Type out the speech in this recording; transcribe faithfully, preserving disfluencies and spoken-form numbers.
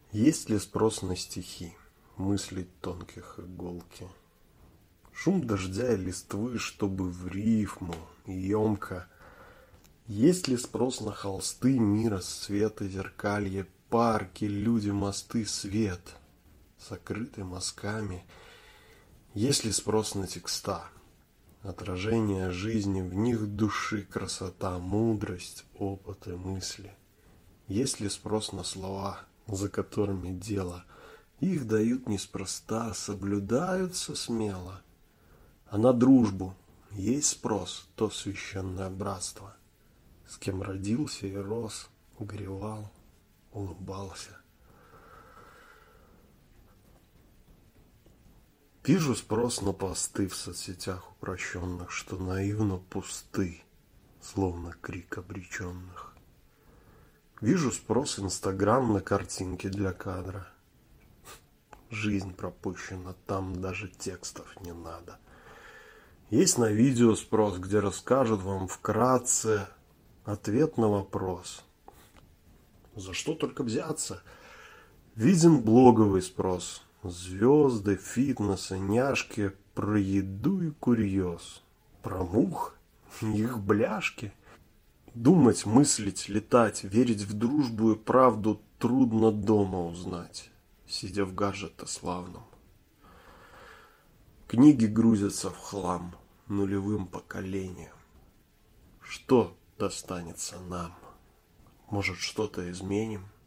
Есть ли спрос на стихи, мыслей тонких иголки? Шум дождя и листвы, чтобы в рифму, емко. Есть ли спрос на холсты мира, света, зеркалье, парки, люди, мосты, свет, сокрытый мазками? Есть ли спрос на текста, отражение жизни, в них души, красота, мудрость, опыт и мысли? Есть ли спрос на слова, за которыми дело? Их дают неспроста, соблюдаются смело. А на дружбу есть спрос, то священное братство, с кем родился и рос, горевал, улыбался. Вижу спрос на посты в соцсетях упрощенных, что наивно пусты, словно крик обреченных. Вижу спрос Инстаграм на картинки для кадра. Жизнь пропущена, там даже текстов не надо. Есть на видео спрос, где расскажут вам вкратце ответ на вопрос. За что только взяться? Виден блоговый спрос. Звезды, фитнесы, няшки, про еду и курьез. Про мух, их бляшки. Думать, мыслить, летать, верить в дружбу и правду трудно дома узнать, сидя в гаджете славном. Книги грузятся в хлам нулевым поколением. Что достанется нам? Может, что-то изменим?